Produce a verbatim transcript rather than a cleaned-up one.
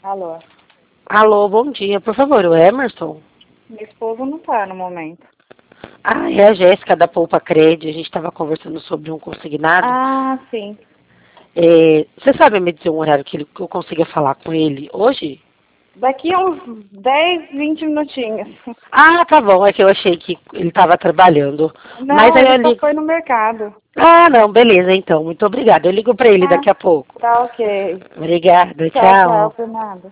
Alô? Alô, bom dia. Por favor, o Emerson? Meu esposo não tá no momento. Ah, é a Jéssica da Poupa Cred. A gente estava conversando sobre um consignado. Ah, sim. É, você sabe me dizer um horário que, ele, que eu consiga falar com ele hoje? Daqui a uns dez, vinte minutinhos. Ah, tá bom. É que eu achei que ele estava trabalhando. Mas Não, aí ele eu só ligo. foi no mercado. Ah, não, beleza, então. Muito obrigada. Eu ligo para ele Ah, daqui a pouco. tá ok. Obrigada, Tchau, tchau, tchau. por nada.